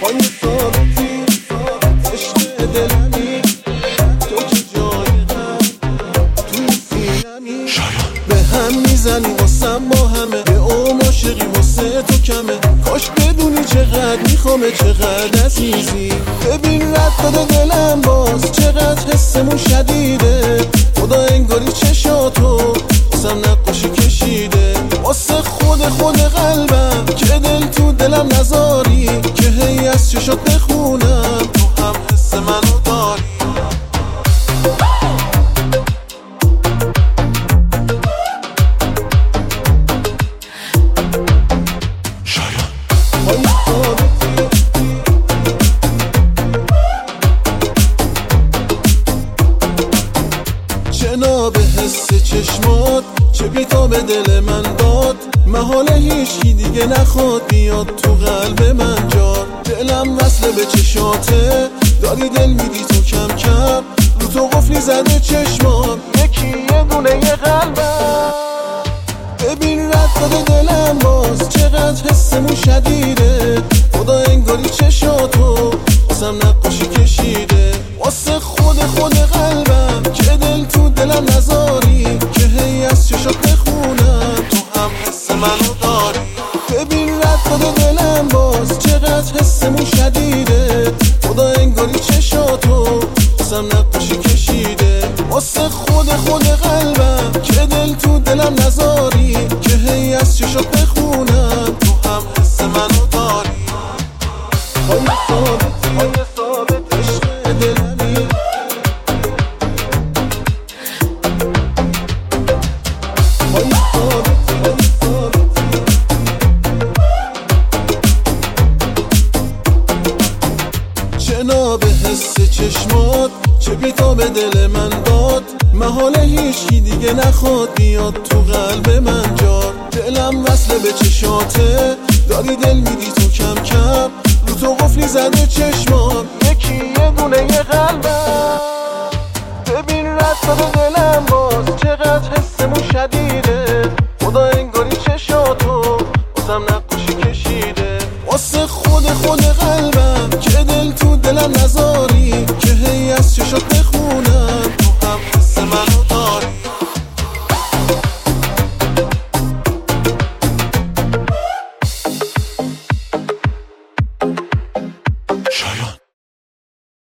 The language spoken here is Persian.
پای ثابتی عشق دلمی تو که جای توی سینمی به هم میزنی واسم با همه یه عمر عاشقی واسه تو کمه کاش بدونی چقدر میخوامه چقدر عزیزی ببین رد داده دلم باز چقدر حسمون شدیده خدا انگاری چشاتو واسم نقاشی کشیده واسه خود قلبم که دل تو دلم نذاری که هی از چشات بخونم تو هم حس منو داری جناب حس چشمات چه بیتا به دل من داد محاله هیچی دیگه نخواد بیاد تو قلب من جا دلم وصله به چشاته داری دل میدی تو کم کم رو تو قفلی زده چشمام یکی یه دونه یه قلبم ببین رد داده دلم باز چقدر حسمون شدیده خدا انگاری چشاتو واسم نقاشی کشیده واسه خود قلبم که دل تو دلم نذاری که هی از چشات بخونم تو هم حس منو داری ببین رد داده دلم باز چقدر حسمون شدیده خدا انگاری چشاتو واسم نقاشی کشیده واسه خود قلبم که دل تو دلم نذاری که هی از چشات بخونم تو هم حس منو داری پای ثابت عشق دلمی جناب حس چشمات چه بیتا به دل من داد محاله هیچی دیگه نخواد بیاد تو قلب من جا دلم وصله به چشاته داری دل میدی تو کم کم رو تو قفلی زده چشمام یکی یه دونه یه قلبم ببین رد داده دلم باز